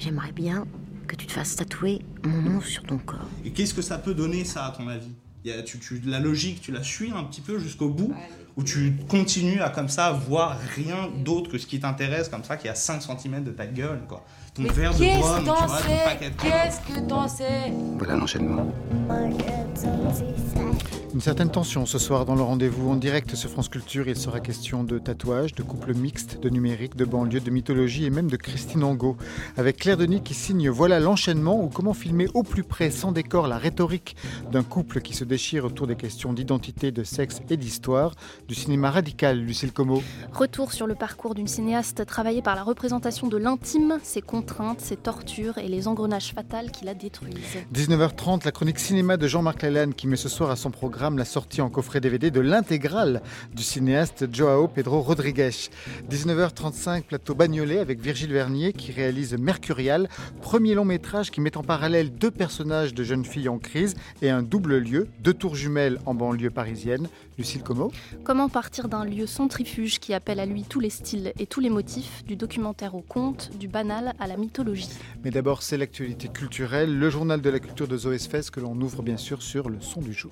j'aimerais bien que tu te fasses tatouer mon nom sur ton corps. Et qu'est-ce que ça peut donner, ça, à ton avis ? La logique, tu la suis un petit peu jusqu'au bout, ou tu continues à comme ça voir rien d'autre que ce qui t'intéresse, comme ça, qui est à 5 cm de ta gueule, quoi. Ton verre de rhum, tu vois, ton paquet de... Qu'est-ce que t'en sais ? Voilà l'enchaînement. Une certaine tension ce soir dans le rendez-vous en direct sur France Culture. Il sera question de tatouage, de couple mixte, de numérique, de banlieue, de mythologie et même de Christine Angot. Avec Claire Denis qui signe Voilà l'enchaînement, ou comment filmer au plus près, sans décor, la rhétorique d'un couple qui se déchire autour des questions d'identité, de sexe et d'histoire. Du cinéma radical, Lucille Como. Retour sur le parcours d'une cinéaste travaillée par la représentation de l'intime, ses contraintes, ses tortures et les engrenages fatals qui la détruisent. 19h30, la chronique cinéma de Jean-Marc Lalanne qui met ce soir à son programme la sortie en coffret DVD de l'intégrale du cinéaste João Pedro Rodrigues. 19h35, plateau Bagnolet avec Virgile Vernier qui réalise Mercurial, premier long métrage qui met en parallèle 2 personnages de jeunes filles en crise et un double lieu, 2 tours jumelles en banlieue parisienne. Lucille Como. Comment partir d'un lieu centrifuge qui appelle à lui tous les styles et tous les motifs, du documentaire au conte, du banal à la mythologie. Mais d'abord, c'est l'actualité culturelle, le journal de la culture de Zoé Sfez que l'on ouvre bien sûr sur le son du jour.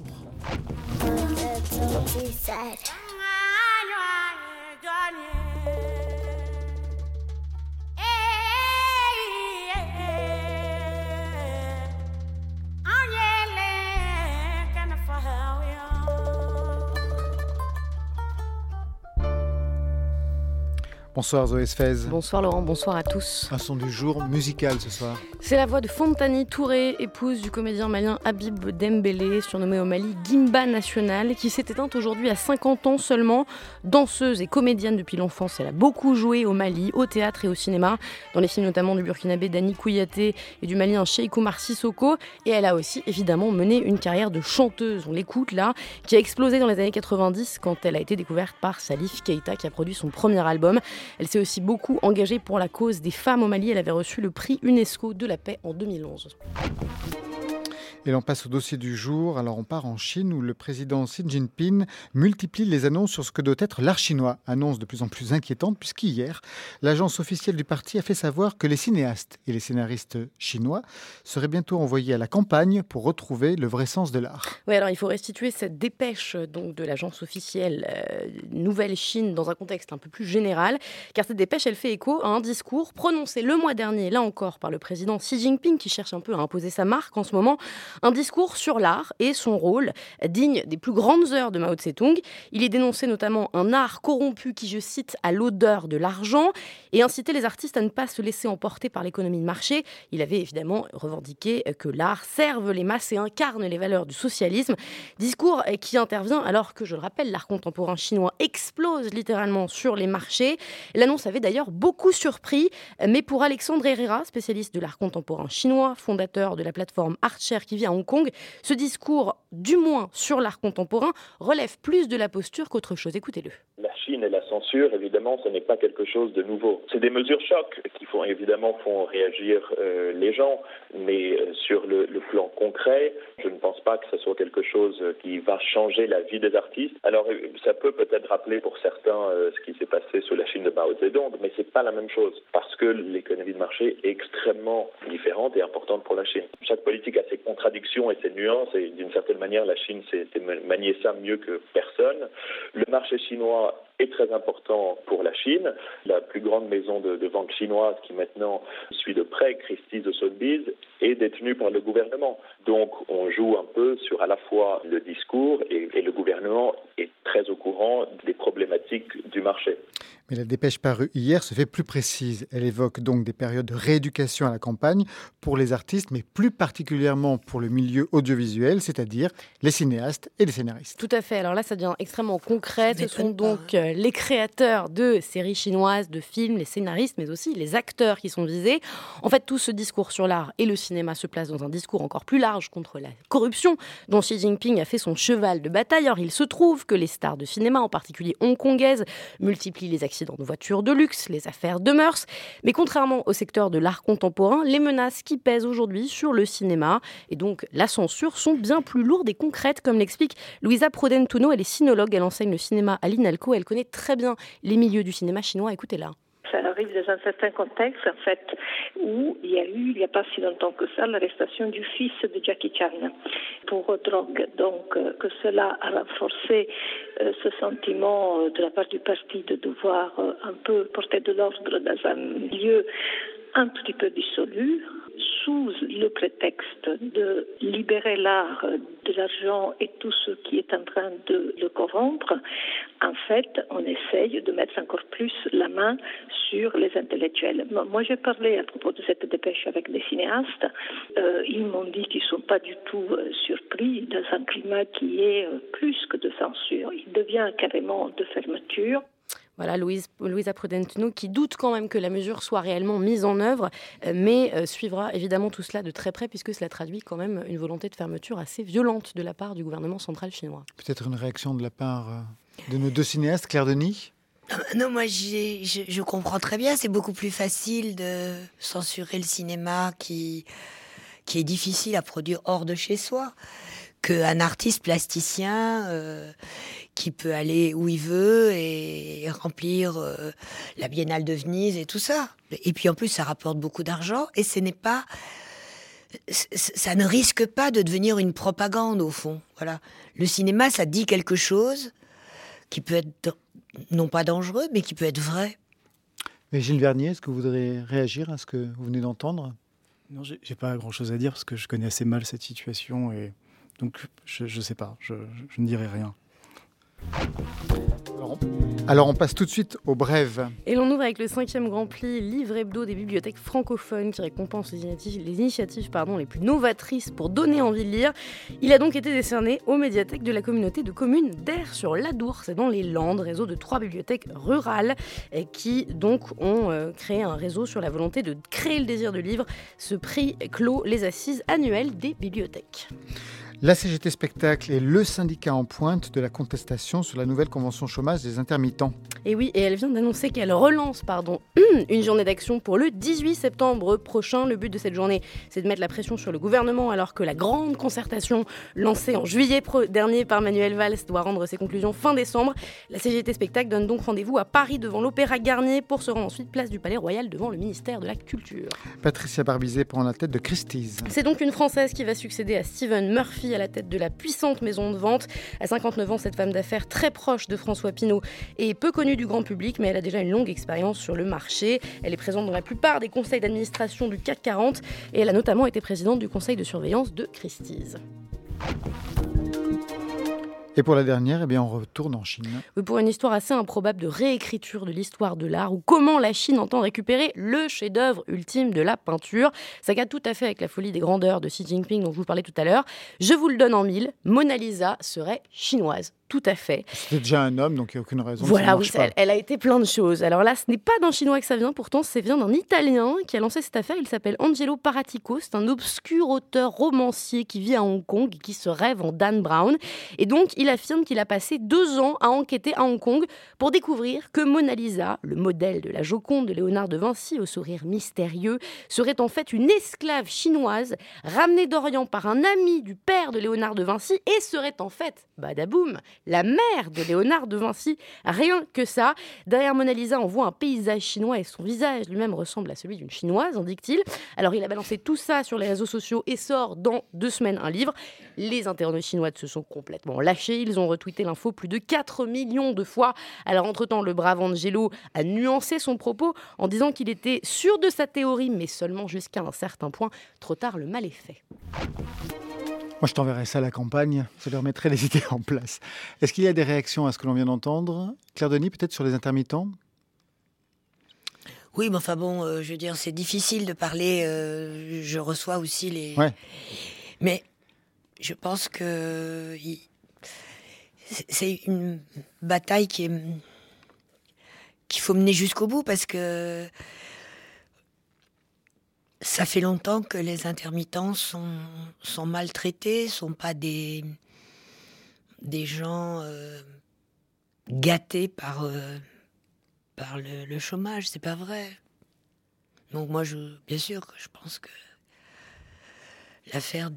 Bonsoir Zoé Sfez. Bonsoir Laurent, bonsoir à tous. Un son du jour musical ce soir. C'est la voix de Fontani Touré, épouse du comédien malien Habib Dembélé, surnommé au Mali Gimba National, qui s'est éteinte aujourd'hui à 50 ans seulement. Danseuse et comédienne depuis l'enfance, elle a beaucoup joué au Mali, au théâtre et au cinéma, dans les films notamment du Burkinabé Dani Kouyaté et du Malien Cheikh Oumar Sissoko. Et elle a aussi évidemment mené une carrière de chanteuse, on l'écoute là, qui a explosé dans les années 90 quand elle a été découverte par Salif Keita qui a produit son premier album. Elle s'est aussi beaucoup engagée pour la cause des femmes au Mali. Elle avait reçu le prix UNESCO de la paix en 2011. Et l'on passe au dossier du jour. Alors on part en Chine où le président Xi Jinping multiplie les annonces sur ce que doit être l'art chinois. Annonce de plus en plus inquiétante puisqu'hier, l'agence officielle du parti a fait savoir que les cinéastes et les scénaristes chinois seraient bientôt envoyés à la campagne pour retrouver le vrai sens de l'art. Oui, alors il faut restituer cette dépêche donc, de l'agence officielle Nouvelle Chine dans un contexte un peu plus général, car cette dépêche, elle fait écho à un discours prononcé le mois dernier, là encore, par le président Xi Jinping, qui cherche un peu à imposer sa marque en ce moment. Un discours sur l'art et son rôle, digne des plus grandes heures de Mao Tse-tung. Il y dénonçait notamment un art corrompu qui, je cite, a l'odeur de l'argent et incitait les artistes à ne pas se laisser emporter par l'économie de marché. Il avait évidemment revendiqué que l'art serve les masses et incarne les valeurs du socialisme. Discours qui intervient alors que, je le rappelle, l'art contemporain chinois explose littéralement sur les marchés. L'annonce avait d'ailleurs beaucoup surpris, mais pour Alexandre Herrera, spécialiste de l'art contemporain chinois, fondateur de la plateforme Artshare qui vit à Hong Kong, ce discours, du moins sur l'art contemporain, relève plus de la posture qu'autre chose. Écoutez-le. La Chine et la censure, évidemment, ce n'est pas quelque chose de nouveau. C'est des mesures chocs qui font réagir les gens, mais sur le plan concret, je ne pense pas que ce soit quelque chose qui va changer la vie des artistes. Alors, ça peut peut-être rappeler pour certains ce qui s'est passé sous la Chine de Mao Zedong, mais c'est pas la même chose, parce que l'économie de marché est extrêmement différente et importante pour la Chine. Chaque politique a ses contradictions et ses nuances, et d'une certaine manière, la Chine sait manier ça mieux que personne. Le marché chinois est très important pour la Chine. La plus grande maison de vente chinoise qui maintenant suit de près, Christie's de Sotheby's, est détenue par le gouvernement. Donc on joue un peu sur à la fois le discours et le gouvernement est très au courant des problématiques du marché. Mais la dépêche parue hier se fait plus précise. Elle évoque donc des périodes de rééducation à la campagne pour les artistes, mais plus particulièrement pour le milieu audiovisuel, c'est-à-dire les cinéastes et les scénaristes. Tout à fait. Alors là, ça devient extrêmement concret. Ce sont donc les créateurs de séries chinoises, de films, les scénaristes, mais aussi les acteurs qui sont visés. En fait, tout ce discours sur l'art et le cinéma se place dans un discours encore plus large contre la corruption, dont Xi Jinping a fait son cheval de bataille. Alors, il se trouve que les stars de cinéma, en particulier hongkongaises, multiplient les accidents de voitures de luxe, les affaires de mœurs. Mais contrairement au secteur de l'art contemporain, les menaces qui pèsent aujourd'hui sur le cinéma et donc la censure sont bien plus lourdes et concrètes, comme l'explique Louisa Prudentuno. Elle est sinologue, elle enseigne le cinéma à l'INALCO. Elle connaît très bien les milieux du cinéma chinois. Écoutez-la. ça arrive dans un certain contexte, en fait, où il y a eu, il n'y a pas si longtemps que ça, l'arrestation du fils de Jackie Chan pour drogue. Donc, que cela a renforcé ce sentiment de la part du parti de devoir un peu porter de l'ordre dans un milieu un petit peu dissolu, sous le prétexte de libérer l'art de l'argent et tout ce qui est en train de le corrompre. En fait, on essaye de mettre encore plus la main sur les intellectuels. Moi, j'ai parlé à propos de cette dépêche avec des cinéastes. Ils m'ont dit qu'ils ne sont pas du tout surpris dans un climat qui est plus que de censure. Il devient carrément de fermeture. Voilà, Louisa Prudentino qui doute quand même que la mesure soit réellement mise en œuvre, mais suivra évidemment tout cela de très près puisque cela traduit quand même une volonté de fermeture assez violente de la part du gouvernement central chinois. Peut-être une réaction de la part de nos deux cinéastes, Claire Denis ? Non, moi je comprends très bien, c'est beaucoup plus facile de censurer le cinéma qui est difficile à produire hors de chez soi qu'un artiste plasticien qui peut aller où il veut et remplir la Biennale de Venise et tout ça. Et puis en plus, ça rapporte beaucoup d'argent et ça ne risque pas de devenir une propagande au fond. Voilà. Le cinéma, ça dit quelque chose qui peut être non pas dangereux, mais qui peut être vrai. Mais Gilles Vernier, est-ce que vous voudrez réagir à ce que vous venez d'entendre ? Non, j'ai pas grand-chose à dire parce que je connais assez mal cette situation et donc je sais pas, je ne dirai rien. Alors on passe tout de suite au brève. Et l'on ouvre avec le 5e Grand Prix livre hebdo des bibliothèques francophones qui récompense les initiatives les plus novatrices pour donner envie de lire. Il a donc été décerné aux médiathèques de la communauté de communes d'Aire-sur-l'Adour. C'est dans les Landes, réseau de 3 bibliothèques rurales qui donc ont créé un réseau sur la volonté de créer le désir de livre. Ce prix clôt les assises annuelles des bibliothèques. La CGT Spectacle est le syndicat en pointe de la contestation sur la nouvelle convention chômage des intermittents. Et oui, et elle vient d'annoncer qu'elle relance une journée d'action pour le 18 septembre prochain. Le but de cette journée, c'est de mettre la pression sur le gouvernement alors que la grande concertation lancée en juillet dernier par Manuel Valls doit rendre ses conclusions fin décembre. La CGT Spectacle donne donc rendez-vous à Paris devant l'Opéra Garnier pour se rendre ensuite place du Palais Royal devant le ministère de la Culture. Patricia Barbizet prend la tête de Christie's. C'est donc une Française qui va succéder à Stephen Murphy à la tête de la puissante maison de vente. À 59 ans, cette femme d'affaires très proche de François Pinault est peu connue du grand public, mais elle a déjà une longue expérience sur le marché. Elle est présente dans la plupart des conseils d'administration du CAC 40 et elle a notamment été présidente du conseil de surveillance de Christie's. Et pour la dernière, on retourne en Chine. Oui, pour une histoire assez improbable de réécriture de l'histoire de l'art, ou comment la Chine entend récupérer le chef-d'œuvre ultime de la peinture. Ça cadre tout à fait avec la folie des grandeurs de Xi Jinping dont je vous parlais tout à l'heure. Je vous le donne en mille, Mona Lisa serait chinoise. Tout à fait. C'était déjà un homme, donc il n'y a aucune raison. Voilà, oui, elle a été plein de choses. Alors là, ce n'est pas d'un Chinois que ça vient, pourtant, ça vient d'un Italien qui a lancé cette affaire. Il s'appelle Angelo Paratico. C'est un obscur auteur romancier qui vit à Hong Kong et qui se rêve en Dan Brown. Et donc, il affirme qu'il a passé 2 ans à enquêter à Hong Kong pour découvrir que Mona Lisa, le modèle de la Joconde de Léonard de Vinci au sourire mystérieux, serait en fait une esclave chinoise ramenée d'Orient par un ami du père de Léonard de Vinci et serait en fait, badaboum, la mère de Léonard de Vinci. Rien que ça. Derrière Mona Lisa, on voit un paysage chinois et son visage lui-même ressemble à celui d'une chinoise, indique-t-il. Alors, il a balancé tout ça sur les réseaux sociaux et sort dans 2 semaines un livre. Les internautes chinois se sont complètement lâchés. Ils ont retweeté l'info plus de 4 millions de fois. Alors, entre-temps, le brave Angelo a nuancé son propos en disant qu'il était sûr de sa théorie, mais seulement jusqu'à un certain point. Trop tard, le mal est fait. Moi, je t'enverrai ça à la campagne, ça leur mettrait les idées en place. Est-ce qu'il y a des réactions à ce que l'on vient d'entendre ? Claire Denis, peut-être sur les intermittents ? Oui, mais enfin bon, je veux dire, c'est difficile de parler. Je reçois aussi les... Ouais. Mais je pense que c'est une bataille qu'il faut mener jusqu'au bout parce que ça fait longtemps que les intermittents sont maltraités, sont pas des gens gâtés par le chômage, c'est pas vrai. Donc moi, bien sûr que je pense que l'affaire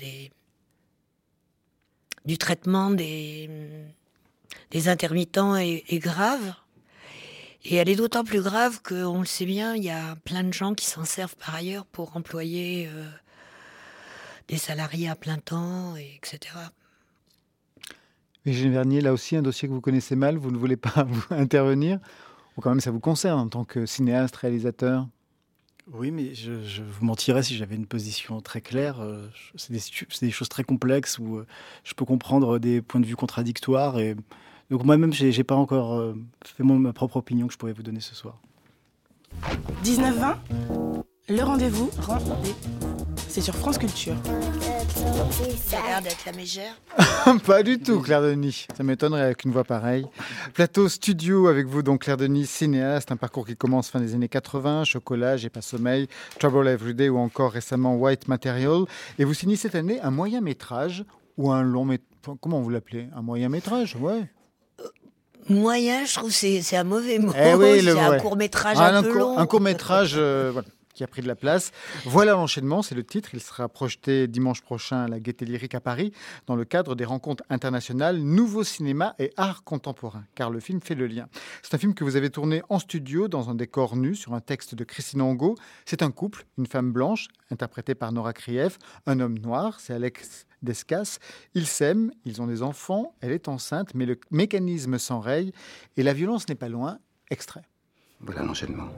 du traitement des intermittents est grave. Et elle est d'autant plus grave qu'on le sait bien, il y a plein de gens qui s'en servent par ailleurs pour employer des salariés à plein temps, etc. Virginie Vernier, là aussi, un dossier que vous connaissez mal, vous ne voulez pas intervenir. Ou quand même, ça vous concerne en tant que cinéaste, réalisateur. Oui, mais je vous mentirais si j'avais une position très claire. C'est des choses très complexes où je peux comprendre des points de vue contradictoires. Et donc moi-même, j'ai pas encore fait ma propre opinion que je pourrais vous donner ce soir. 19h20, le rendez-vous, c'est sur France Culture. Ça a l'air d'être la mégère. Pas du tout, Claire Denis. Ça m'étonnerait avec une voix pareille. Plateau studio avec vous, donc Claire Denis, cinéaste. Un parcours qui commence fin des années 80, Chocolat, J'ai pas sommeil, Trouble Everyday ou encore récemment White Material. Et vous signez cette année un moyen métrage ou un long métrage. Comment vous l'appelez? Un moyen métrage, ouais. Moyen, je trouve que c'est un mauvais mot. Oui, c'est un court-métrage un peu long. Un court-métrage voilà, qui a pris de la place. Voilà l'enchaînement, c'est le titre. Il sera projeté dimanche prochain à la Gaîté Lyrique à Paris dans le cadre des rencontres internationales Nouveau cinéma et art contemporain, car le film fait le lien. C'est un film que vous avez tourné en studio dans un décor nu sur un texte de Christine Angot. C'est un couple, une femme blanche, interprétée par Nora Krief, un homme noir, c'est Alex Descas. Ils s'aiment, ils ont des enfants, elle est enceinte, mais le mécanisme s'enraye et la violence n'est pas loin. Extrait. Voilà l'enchaînement.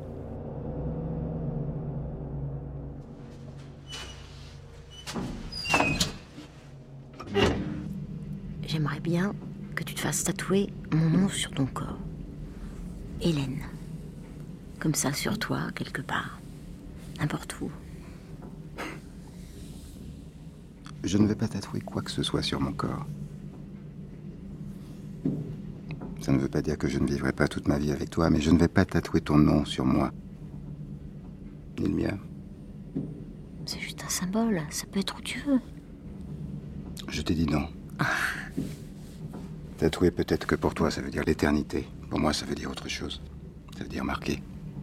J'aimerais bien que tu te fasses tatouer mon nom sur ton corps. Hélène. Comme ça, sur toi, quelque part. N'importe où. Je ne vais pas tatouer quoi que ce soit sur mon corps. Ça ne veut pas dire que je ne vivrai pas toute ma vie avec toi, mais je ne vais pas tatouer ton nom sur moi. Ni le mien. C'est juste un symbole, ça peut être où tu veux. Je t'ai dit non. Tatouer peut-être que pour toi ça veut dire l'éternité. Pour moi ça veut dire autre chose. Ça veut dire marquer.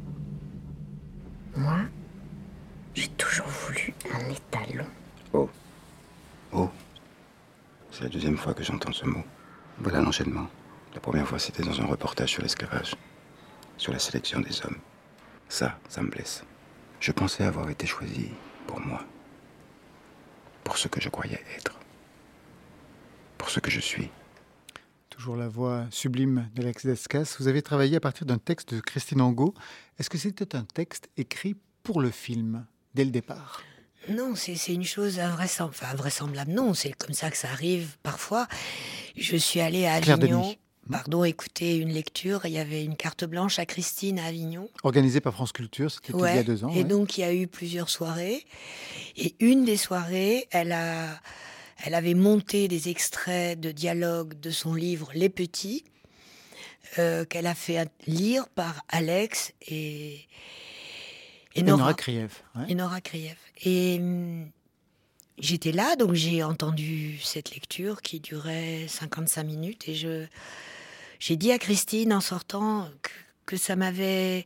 Moi, j'ai toujours voulu un étalon. Oh. Oh. C'est la deuxième fois que j'entends ce mot. Voilà l'enchaînement. La première fois c'était dans un reportage sur l'esclavage. Sur la sélection des hommes. Ça me blesse. Je pensais avoir été choisi pour moi. Pour ce que je croyais être. Pour ce que je suis. Toujours la voix sublime d'Alex Descas. Vous avez travaillé à partir d'un texte de Christine Angot. Est-ce que c'était un texte écrit pour le film, dès le départ? Non, c'est une chose invraisemblable. Non, c'est comme ça que ça arrive parfois. Je suis allée à Avignon. Écouter une lecture. Il y avait une carte blanche à Christine à Avignon. Organisée par France Culture, c'était il y a 2 ans. Et donc, il y a eu plusieurs soirées. Et une des soirées, elle avait monté des extraits de dialogue de son livre Les Petits, qu'elle a fait lire par Alex et Nora Krief. Ouais. Et Nora Krief. Et j'étais là, donc j'ai entendu cette lecture qui durait 55 minutes. Et j'ai dit à Christine en sortant que ça m'avait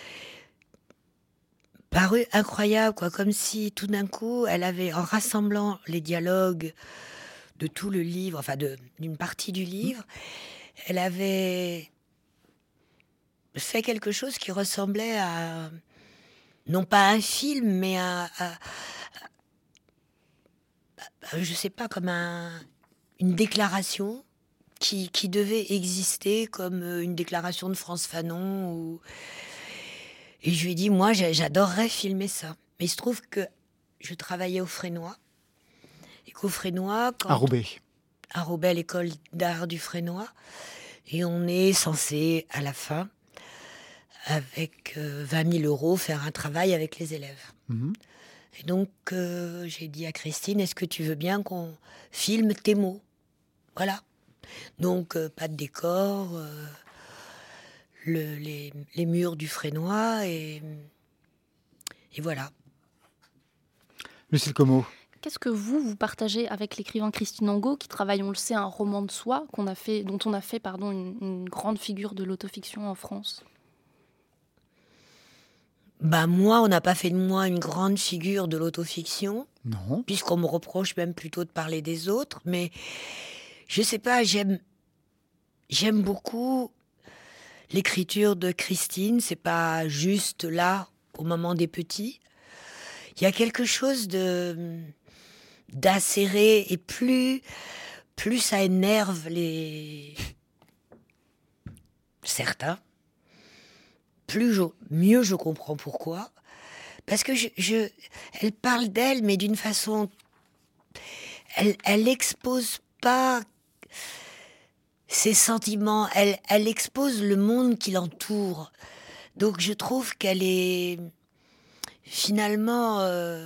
paru incroyable, comme si tout d'un coup, elle avait, en rassemblant les dialogues de tout le livre, d'une partie du livre, elle avait fait quelque chose qui ressemblait à, non pas un film, mais je sais pas, comme une déclaration qui devait exister comme une déclaration de Frantz Fanon. Et je lui ai dit, moi, j'adorerais filmer ça. Mais il se trouve que je travaillais au Frénois. Et qu'au Frénois... À Roubaix. À Roubaix, l'école d'art du Frénois. Et on est censé, à la fin, avec 20 000 € faire un travail avec les élèves. Mmh. Et donc, j'ai dit à Christine, est-ce que tu veux bien qu'on filme tes mots? Voilà. Donc, pas de décor, les murs du Frénois, et voilà. Lucille Como. Qu'est-ce que vous partagez avec l'écrivain Christine Angot, qui travaille, on le sait, un roman de soi, dont on a fait une grande figure de l'autofiction en France? Moi, on n'a pas fait de moi une grande figure de l'autofiction. Non. Puisqu'on me reproche même plutôt de parler des autres. Mais je sais pas, j'aime beaucoup l'écriture de Christine, c'est pas juste là, au moment des petits. Il y a quelque chose d'acéré, et plus ça énerve certains, mieux je comprends pourquoi. Parce que elle parle d'elle, mais d'une façon... Elle expose pas ses sentiments, elle expose le monde qui l'entoure. Donc je trouve qu'elle est finalement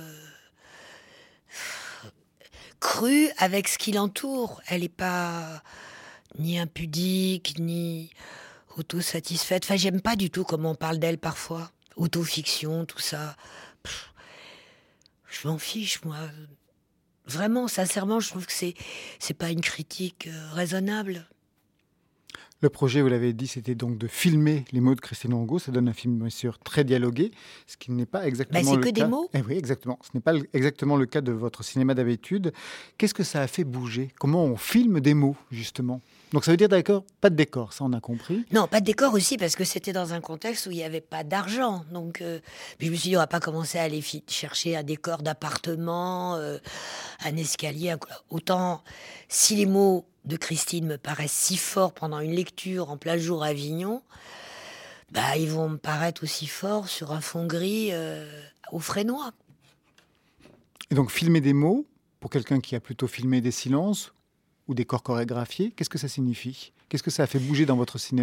crue avec ce qui l'entoure. Elle n'est pas ni impudique, ni autosatisfaite. Enfin, j'aime pas du tout comment on parle d'elle parfois. Autofiction, tout ça. Je m'en fiche, moi. Vraiment, sincèrement, je trouve que c'est pas une critique raisonnable. Le projet, vous l'avez dit, c'était donc de filmer les mots de Christine Angot. Ça donne un film, bien sûr, très dialogué, ce qui n'est pas exactement le cas. C'est que des mots. Oui, exactement. Ce n'est pas exactement le cas de votre cinéma d'habitude. Qu'est-ce que ça a fait bouger ? Comment on filme des mots, justement ? Donc ça veut dire d'accord, pas de décor, ça on a compris. Non, pas de décor aussi, parce que c'était dans un contexte où il n'y avait pas d'argent. Donc, puis je me suis dit, on va pas commencer à aller chercher un décor d'appartement, un escalier. Autant, si les mots de Christine me paraissent si forts pendant une lecture en plein jour à Avignon, ils vont me paraître aussi forts sur un fond gris au Fresnoy. Et donc filmer des mots, pour quelqu'un qui a plutôt filmé des silences ou des corps chorégraphiés, qu'est-ce que ça signifie ? Qu'est-ce que ça a fait bouger dans votre cinéma ?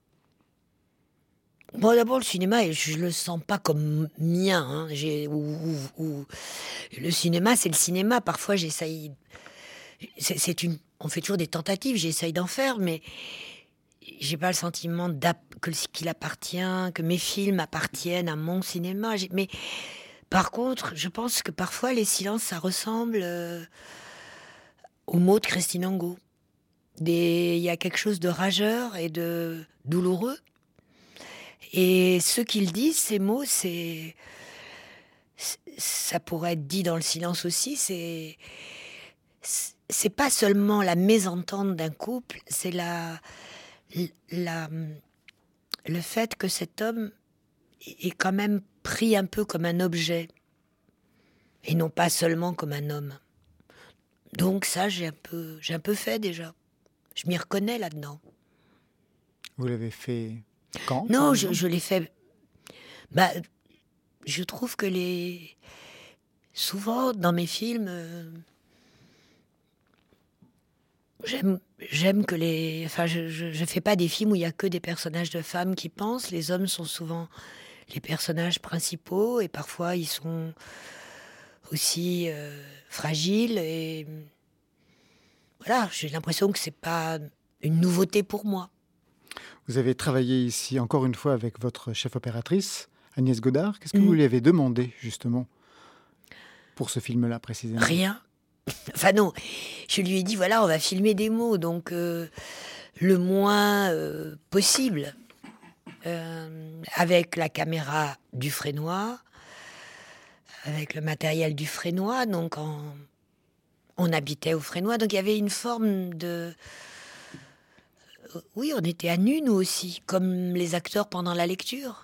Bon, d'abord, le cinéma, je le sens pas comme mien. Le cinéma, c'est le cinéma. Parfois, j'essaye... On fait toujours des tentatives, j'essaye d'en faire, mais j'ai pas le sentiment qu'il appartient, que mes films appartiennent à mon cinéma. Mais par contre, je pense que parfois, les silences, ça ressemble... aux mots de Christine Angot. Il y a quelque chose de rageur et de douloureux. Et ce qu'ils disent, ces mots, ça pourrait être dit dans le silence aussi, c'est pas seulement la mésentente d'un couple, c'est le fait que cet homme est quand même pris un peu comme un objet, et non pas seulement comme un homme. Donc ça, j'ai un peu fait déjà. Je m'y reconnais là-dedans. Vous l'avez fait quand ? Non, je l'ai fait... je trouve que souvent, dans mes films, j'aime que Enfin, je fais pas des films où il y a que des personnages de femmes qui pensent. Les hommes sont souvent les personnages principaux et parfois ils sont aussi fragiles et voilà, j'ai l'impression que c'est pas une nouveauté pour moi. Vous avez travaillé ici encore une fois avec votre chef opératrice, Agnès Godard. Qu'est-ce que vous lui avez demandé justement pour ce film-là précisément ? Rien. Enfin non, je lui ai dit voilà, on va filmer des mots, donc le moins possible avec la caméra du Fresnoy, avec le matériel du Fresnoy, donc on habitait au Fresnoy, donc il y avait une forme de... Oui, on était à nu, nous aussi, comme les acteurs pendant la lecture.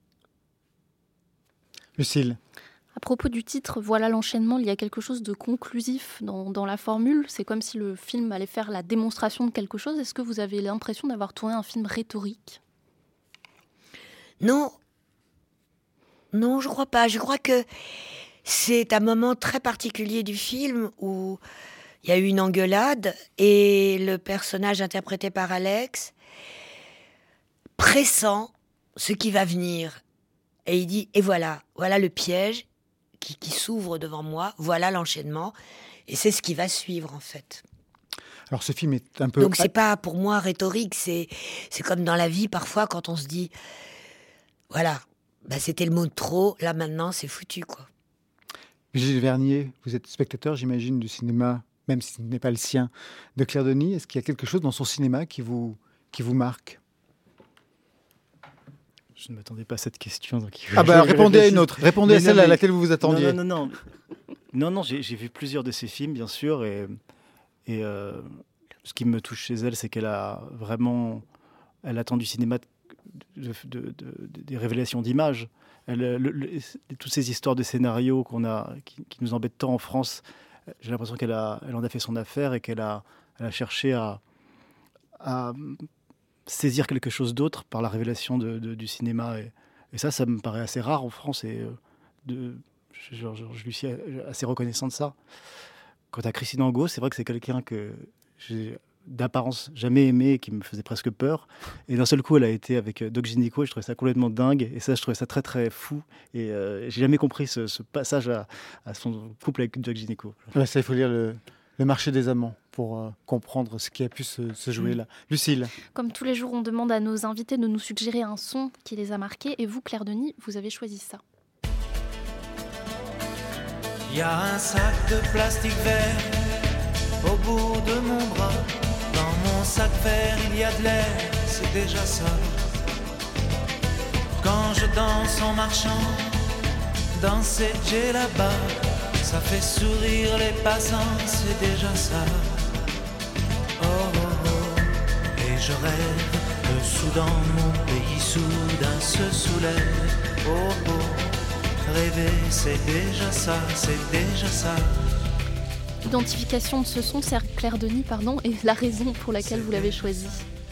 Lucille. À propos du titre, voilà l'enchaînement, il y a quelque chose de conclusif dans la formule. C'est comme si le film allait faire la démonstration de quelque chose. Est-ce que vous avez l'impression d'avoir tourné un film rhétorique ? Non. Non, je crois pas. Je crois que c'est un moment très particulier du film où il y a eu une engueulade et le personnage interprété par Alex pressent ce qui va venir. Et il dit, et voilà le piège qui s'ouvre devant moi, voilà l'enchaînement, et c'est ce qui va suivre en fait. Alors ce film est un peu... Donc c'est pas pour moi rhétorique, c'est comme dans la vie parfois quand on se dit, voilà, c'était le mot de trop, là maintenant c'est foutu quoi. Gilles Vernier, vous êtes spectateur j'imagine du cinéma, même si ce n'est pas le sien, de Claire Denis. Est-ce qu'il y a quelque chose dans son cinéma qui vous marque ? Je ne m'attendais pas à cette question. Donc répondez à une autre. Répondez à celle à laquelle vous vous attendiez. Non, j'ai vu plusieurs de ses films, bien sûr. Et ce qui me touche chez elle, c'est qu'elle a vraiment... Elle attend du cinéma des révélations d'images. Toutes ces histoires de scénarios qui nous embêtent tant en France, j'ai l'impression qu'elle en a fait son affaire et qu'elle a cherché à saisir quelque chose d'autre par la révélation du cinéma. Et ça me paraît assez rare en France. Et je lui suis assez reconnaissant de ça. Quant à Christine Angot, c'est vrai que c'est quelqu'un que j'ai d'apparence jamais aimé, qui me faisait presque peur. Et d'un seul coup, elle a été avec Doc Gynéco, et je trouvais ça complètement dingue. Et ça, je trouvais ça très, très fou. Et j'ai jamais compris ce passage à son couple avec Doc Gynéco. Ouais, ça, il faut lire le marché des amants pour comprendre ce qui a pu se jouer là. Lucille. Comme tous les jours, on demande à nos invités de nous suggérer un son qui les a marqués. Et vous, Claire Denis, vous avez choisi ça. Il y a un sac de plastique vert au bout de mon bras. Dans mon sac vert, il y a de l'air, c'est déjà ça. Quand je danse en marchant dans cette djellaba, ça fait sourire les passants, c'est déjà ça. Oh, oh, oh. Et je rêve que soudain mon pays soudain se soulève. Oh, oh. Rêver, c'est déjà ça, c'est déjà ça. L'identification de ce son, c'est Claire Denis, et la raison pour laquelle vous l'avez choisi.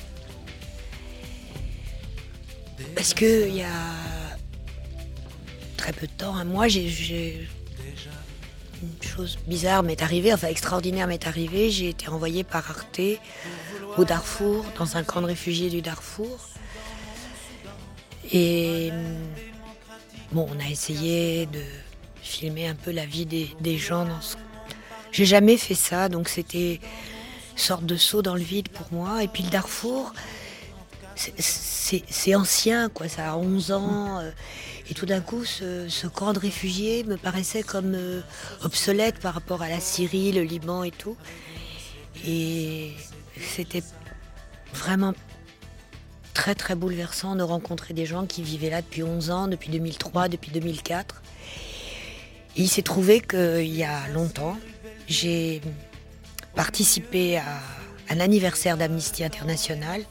Parce que il y a très peu de temps, moi j'ai une chose bizarre m'est arrivée, extraordinaire m'est arrivée. J'ai été envoyée par Arte au Darfour, dans un camp de réfugiés du Darfour. Et bon, on a essayé de filmer un peu la vie des gens dans ce... J'ai jamais fait ça, donc c'était une sorte de saut dans le vide pour moi. Et puis le Darfour, c'est ancien, quoi. Ça a 11 ans. Et tout d'un coup, ce camp de réfugiés me paraissait comme obsolète par rapport à la Syrie, le Liban et tout. Et c'était vraiment très très bouleversant de rencontrer des gens qui vivaient là depuis 11 ans, depuis 2003, depuis 2004. Et il s'est trouvé qu'il y a longtemps, j'ai participé à un anniversaire d'Amnesty International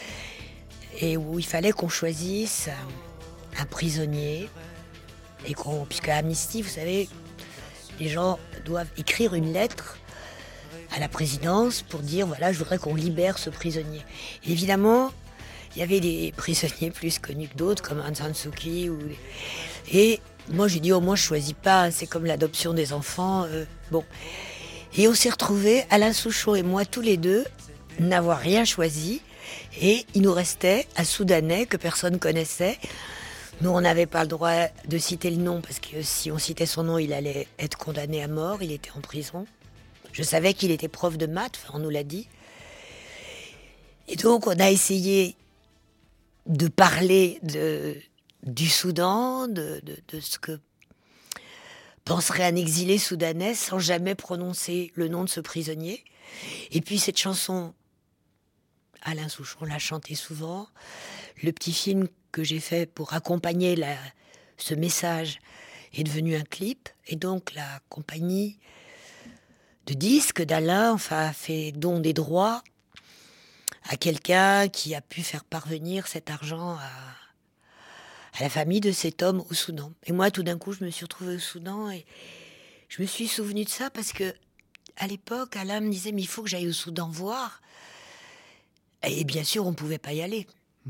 et où il fallait qu'on choisisse un prisonnier. Et puisque Amnesty, vous savez, les gens doivent écrire une lettre à la présidence pour dire voilà, je voudrais qu'on libère ce prisonnier. Et évidemment, il y avait des prisonniers plus connus que d'autres, comme Aung San Suu Kyi. Et moi, j'ai dit, moi, je ne choisis pas, c'est comme l'adoption des enfants. Bon. Et on s'est retrouvés, Alain Souchon et moi, tous les deux, n'avoir rien choisi. Et il nous restait un Soudanais que personne ne connaissait. Nous, on n'avait pas le droit de citer le nom, parce que si on citait son nom, il allait être condamné à mort, il était en prison. Je savais qu'il était prof de maths, on nous l'a dit. Et donc, on a essayé de parler du Soudan, de ce que penserait un exilé soudanais sans jamais prononcer le nom de ce prisonnier. Et puis cette chanson, Alain Souchon l'a chantée souvent. Le petit film que j'ai fait pour accompagner ce message est devenu un clip. Et donc la compagnie de disques d'Alain a fait don des droits à quelqu'un qui a pu faire parvenir cet argent à la famille de cet homme au Soudan. Et moi, tout d'un coup, je me suis retrouvée au Soudan et je me suis souvenue de ça parce que à l'époque, Alain me disait, mais il faut que j'aille au Soudan voir. Et bien sûr, on ne pouvait pas y aller.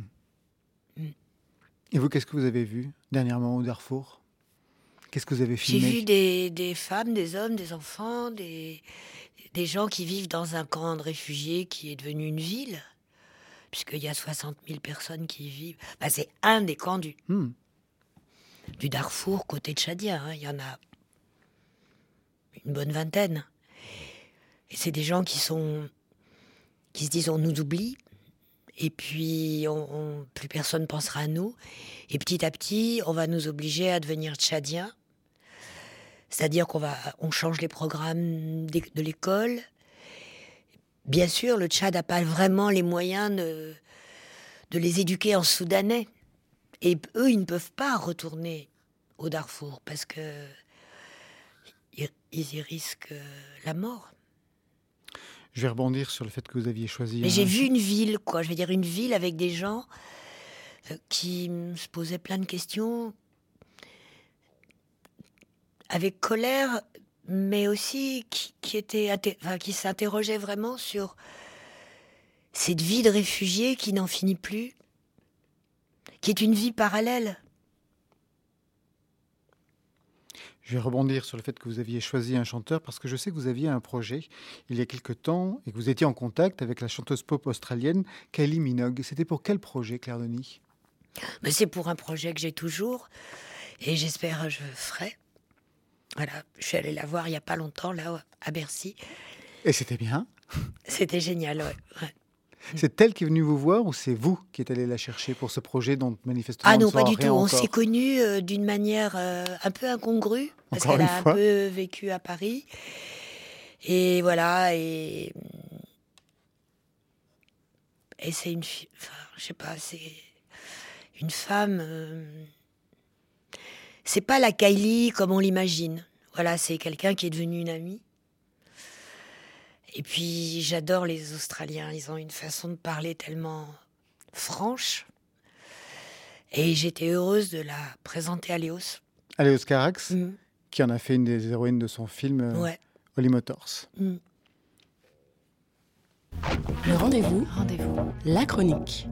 Et vous, qu'est-ce que vous avez vu dernièrement au Darfour ? Qu'est-ce que vous avez filmé ? J'ai vu des femmes, des hommes, des enfants, des gens qui vivent dans un camp de réfugiés qui est devenu une ville, puisqu'il y a 60 000 personnes qui y vivent. C'est un des camps du Darfour, côté tchadien. Il y en a une bonne vingtaine. Et c'est des gens qui se disent on nous oublie, et puis plus personne pensera à nous. Et petit à petit, on va nous obliger à devenir tchadiens. C'est-à-dire qu'on change les programmes de l'école. Bien sûr, le Tchad n'a pas vraiment les moyens de les éduquer en soudanais. Et eux, ils ne peuvent pas retourner au Darfour parce qu'ils y risquent la mort. Je vais rebondir sur le fait que vous aviez choisi... Mais j'ai vu une ville, une ville avec des gens qui se posait plein de questions avec colère, mais aussi qui s'interrogeait vraiment sur cette vie de réfugié qui n'en finit plus, qui est une vie parallèle. Je vais rebondir sur le fait que vous aviez choisi un chanteur parce que je sais que vous aviez un projet il y a quelque temps et que vous étiez en contact avec la chanteuse pop australienne Kylie Minogue. C'était pour quel projet, Claire Denis ? Mais c'est pour un projet que j'ai toujours et j'espère que je ferai. Voilà, je suis allée la voir il n'y a pas longtemps, là, à Bercy. Et c'était bien ? C'était génial, ouais. C'est elle qui est venue vous voir ou c'est vous qui êtes allé la chercher pour ce projet dont manifestement Ah non, on ne saura pas du rien tout. On encore. s'est connus d'une manière un peu incongrue parce Encore qu'elle une a fois. un peu vécu à Paris. Et voilà, et c'est une fille, enfin, je sais pas, c'est une femme. C'est pas la Kylie comme on l'imagine. Voilà, c'est quelqu'un qui est devenu une amie. Et puis, j'adore les Australiens. Ils ont une façon de parler tellement franche. Et j'étais heureuse de la présenter à Léos. À Léos Carax, qui en a fait une des héroïnes de son film Holly Motors. Le rendez-vous, la chronique.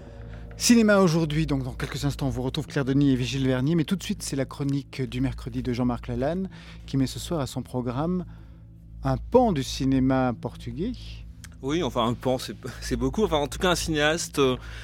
Cinéma aujourd'hui, donc dans quelques instants, on vous retrouve Claire Denis et Virgile Vernier. Mais tout de suite, c'est la chronique du mercredi de Jean-Marc Lalanne qui met ce soir à son programme un pan du cinéma portugais. Oui, enfin un pan, c'est beaucoup. Enfin, en tout cas, un cinéaste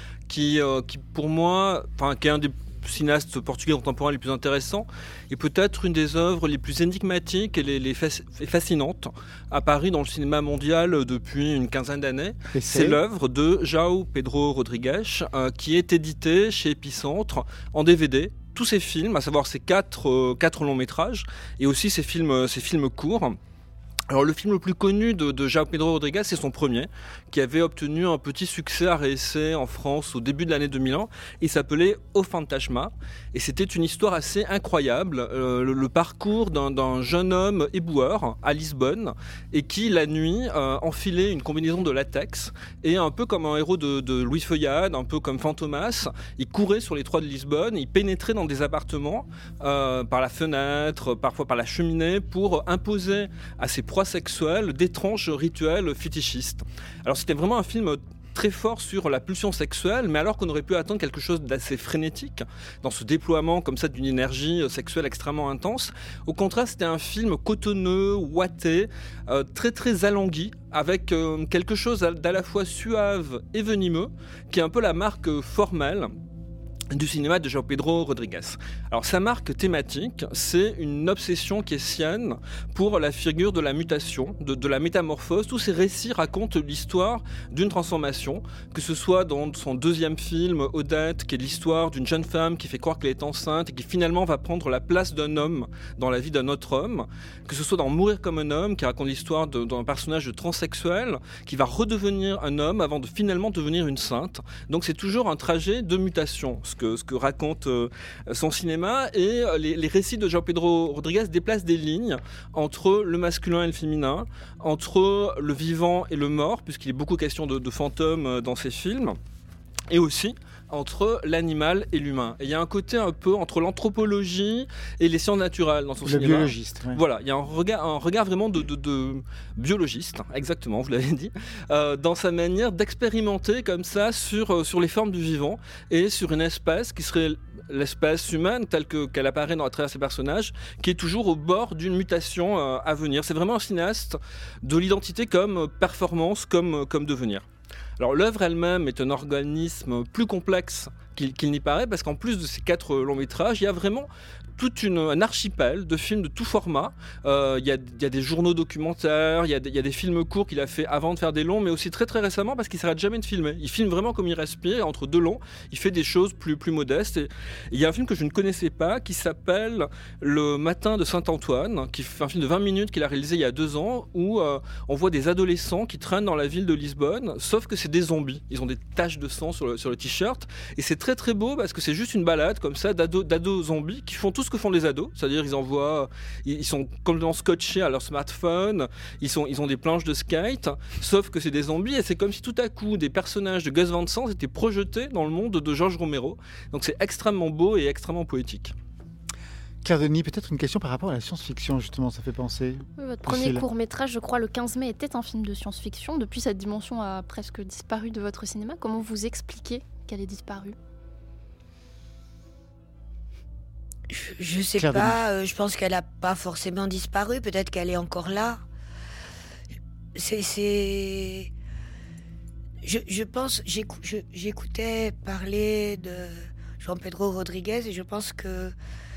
qui pour moi, qui est un des cinéastes portugais contemporains les plus intéressants et peut-être une des œuvres les plus énigmatiques et les fascinantes à Paris dans le cinéma mondial depuis une quinzaine d'années. C'est l'œuvre de João Pedro Rodrigues qui est éditée chez Épicentre en DVD. Tous ses films, à savoir ses quatre longs métrages et aussi ses films courts. Alors le film le plus connu de João Pedro Rodrigues, c'est son premier, qui avait obtenu un petit succès à réessai en France au début de l'année 2001. Il s'appelait O Fantasma, et c'était une histoire assez incroyable, le parcours d'un jeune homme éboueur à Lisbonne, et qui la nuit enfilait une combinaison de latex, et un peu comme un héros de Louis Feuillade, un peu comme Fantomas, il courait sur les toits de Lisbonne, il pénétrait dans des appartements par la fenêtre, parfois par la cheminée, pour imposer à ses proies sexuelles d'étranges rituels fétichistes. Alors c'était vraiment un film très fort sur la pulsion sexuelle, mais alors qu'on aurait pu attendre quelque chose d'assez frénétique dans ce déploiement comme ça d'une énergie sexuelle extrêmement intense. Au contraire, c'était un film cotonneux, ouaté, très très alangui, avec quelque chose d'à la fois suave et venimeux, qui est un peu la marque formelle du cinéma de João Pedro Rodrigues. Alors sa marque thématique, c'est une obsession qui est sienne pour la figure de la mutation, de la métamorphose. Tous ces récits racontent l'histoire d'une transformation, que ce soit dans son deuxième film, Odette, qui est l'histoire d'une jeune femme qui fait croire qu'elle est enceinte et qui finalement va prendre la place d'un homme dans la vie d'un autre homme, que ce soit dans Mourir comme un homme, qui raconte l'histoire d'un personnage transsexuel qui va redevenir un homme avant de finalement devenir une sainte. Donc c'est toujours un trajet de mutation, ce que raconte son cinéma, et les récits de João Pedro Rodrigues déplacent des lignes entre le masculin et le féminin, entre le vivant et le mort, puisqu'il est beaucoup question de fantômes dans ses films, et aussi entre l'animal et l'humain. Et il y a un côté un peu entre l'anthropologie et les sciences naturelles dans son cinéma. Le biologiste. Ouais. Voilà, il y a un regard vraiment de biologiste, exactement, vous l'avez dit, dans sa manière d'expérimenter comme ça sur les formes du vivant et sur une espèce qui serait l'espèce humaine telle qu'elle apparaît à travers ses personnages, qui est toujours au bord d'une mutation à venir. C'est vraiment un cinéaste de l'identité comme performance, comme devenir. Alors l'œuvre elle-même est un organisme plus complexe qu'il n'y paraît, parce qu'en plus de ces 4 longs métrages, il y a vraiment tout un archipel de films de tout format. Il y a des journaux documentaires, il y a des films courts qu'il a fait avant de faire des longs, mais aussi très très récemment, parce qu'il ne s'arrête jamais de filmer. Il filme vraiment comme il respire, et entre 2 longs, il fait des choses plus modestes. Et il y a un film que je ne connaissais pas, qui s'appelle Le Matin de Saint-Antoine, qui fait un film de 20 minutes qu'il a réalisé il y a 2 ans, où on voit des adolescents qui traînent dans la ville de Lisbonne, sauf que c'est des zombies. Ils ont des taches de sang sur le t-shirt. Et c'est très très beau parce que c'est juste une balade comme ça d'ados zombies qui font tout ce que font les ados. C'est-à-dire ils sont complètement scotchés à leur smartphone. Ils ont des planches de skate. Sauf que c'est des zombies et c'est comme si tout à coup des personnages de Gus Van Sant étaient projetés dans le monde de George Romero. Donc c'est extrêmement beau et extrêmement poétique. Claire Denis, peut-être une question par rapport à la science-fiction, justement, ça fait penser. Oui, votre premier court-métrage, je crois, le 15 mai, était un film de science-fiction. Depuis, cette dimension a presque disparu de votre cinéma. Comment vous expliquez qu'elle ait disparu ? Je sais Claire pas, je pense qu'elle n'a pas forcément disparu, peut-être qu'elle est encore là. Je pense, j'écoutais parler de João Pedro Rodrigues et je pense que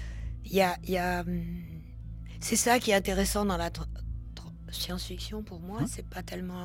c'est ça qui est intéressant dans la science-fiction pour moi. C'est pas tellement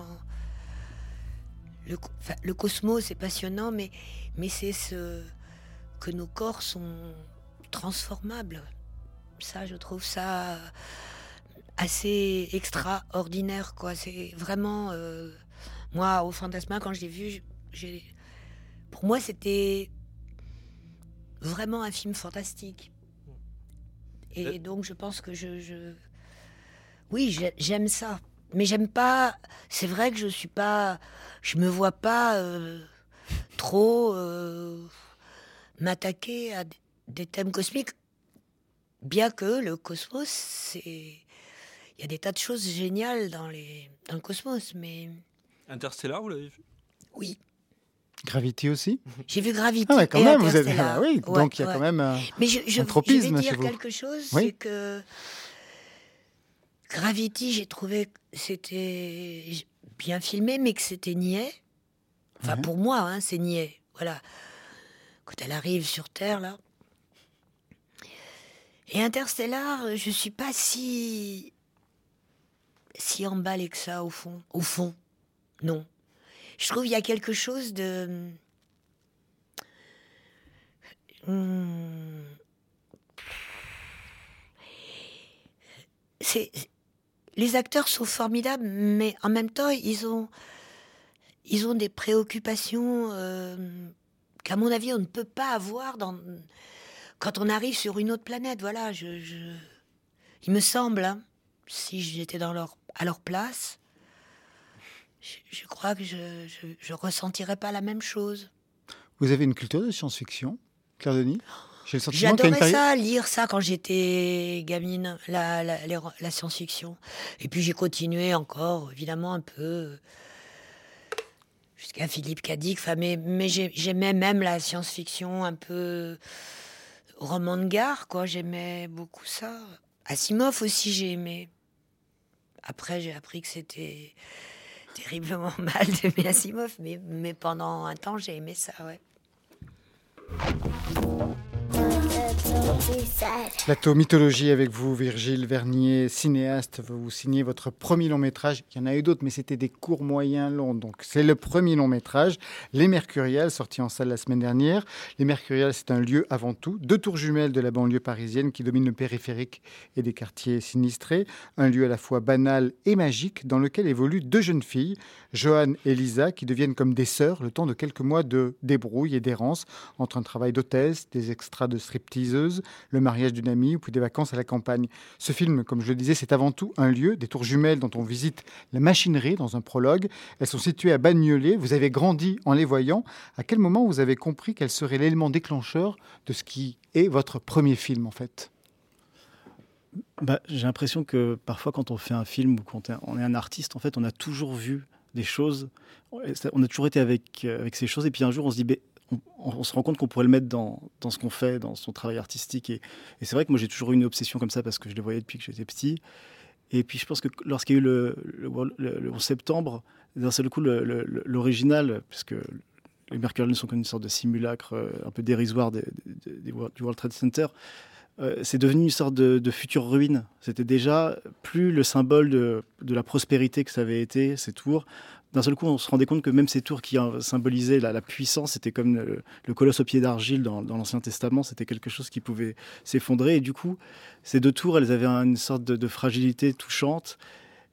le cosmos, c'est passionnant, mais c'est que nos corps sont transformables. Ça, je trouve ça assez extraordinaire, quoi. C'est vraiment moi au Fantasma, quand je l'ai vu, pour moi c'était vraiment un film fantastique. Et donc je pense que oui, j'aime ça, mais j'aime pas. C'est vrai que je me vois pas trop m'attaquer à des thèmes cosmiques, bien que le cosmos, il y a des tas de choses géniales dans le cosmos, mais Interstellar, vous l'avez vu ? Oui. Gravity aussi ? J'ai vu Gravity. Ah ouais, quand même, vous êtes oui, donc il y a quand même un tropisme chez vous. Je vais dire quelque chose, oui. C'est que Gravity, j'ai trouvé que c'était bien filmé, mais que c'était niais. Enfin, pour moi, c'est niais. Voilà. Quand elle arrive sur Terre, là. Et Interstellar, je suis pas si emballée que ça, au fond. Au fond, non. Je trouve qu'il y a quelque chose de... Les acteurs sont formidables, mais en même temps, ils ont des préoccupations qu'à mon avis, on ne peut pas avoir quand on arrive sur une autre planète. Voilà, il me semble, si j'étais à leur place, je crois que je ressentirais pas la même chose. Vous avez une culture de science-fiction, Claire Denis ? J'adorais ça, lire ça quand j'étais gamine, la science-fiction. Et puis j'ai continué encore, évidemment, un peu, jusqu'à Philippe K. Dick. Mais j'aimais même la science-fiction un peu roman de gare, quoi. J'aimais beaucoup ça. Asimov aussi, j'ai aimé. Après, j'ai appris que c'était terriblement mal d'aimer Asimov, mais pendant un temps, j'ai aimé ça, ouais. Plateau Mythologie avec vous, Virgile Vernier, cinéaste. Vous signez votre premier long métrage. Il y en a eu d'autres, mais c'était des courts, moyens, longs. Donc c'est le premier long métrage, Les Mercuriales, sorti en salle la semaine dernière. Les Mercuriales, c'est un lieu avant tout. 2 tours jumelles de la banlieue parisienne qui dominent le périphérique et des quartiers sinistrés. Un lieu à la fois banal et magique dans lequel évoluent 2 jeunes filles, Joanne et Lisa, qui deviennent comme des sœurs le temps de quelques mois de débrouille et d'errance entre un travail d'hôtesse, des extras de stripteaseuse, le mariage d'une amie ou puis des vacances à la campagne. Ce film, comme je le disais, c'est avant tout un lieu, des tours jumelles dont on visite la machinerie dans un prologue. Elles sont situées à Bagnolet. Vous avez grandi en les voyant. À quel moment vous avez compris quel serait l'élément déclencheur de ce qui est votre premier film, en fait ? J'ai l'impression que parfois, quand on fait un film ou quand on est un artiste, en fait, on a toujours vu des choses. On a toujours été avec ces choses. Et puis un jour, on se dit... On se rend compte qu'on pourrait le mettre dans ce qu'on fait, dans son travail artistique. Et c'est vrai que moi, j'ai toujours eu une obsession comme ça parce que je les voyais depuis que j'étais petit. Et puis, je pense que lorsqu'il y a eu le 11 septembre, d'un seul coup, l'original, puisque les Mercuriales ne sont qu'une sorte de simulacre un peu dérisoire du World Trade Center, c'est devenu une sorte de future ruine. C'était déjà plus le symbole de la prospérité que ça avait été, ces tours. D'un seul coup, on se rendait compte que même ces tours qui symbolisaient la puissance, c'était comme le colosse au pied d'argile dans l'Ancien Testament, c'était quelque chose qui pouvait s'effondrer. Et du coup, ces 2 tours, elles avaient une sorte de fragilité touchante.